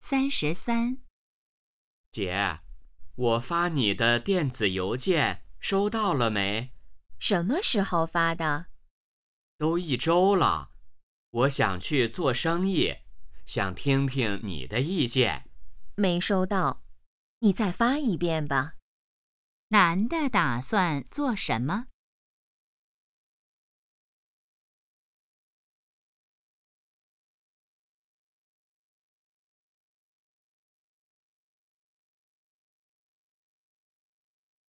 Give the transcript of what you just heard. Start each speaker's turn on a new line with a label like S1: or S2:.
S1: 33。
S2: 姐，我发你的电子邮件收到了没？
S1: 什么时候发的？
S2: 都1周了。我想去做生意，想听听你的意见。
S1: 没收到，你再发一遍吧。男的打算做什么？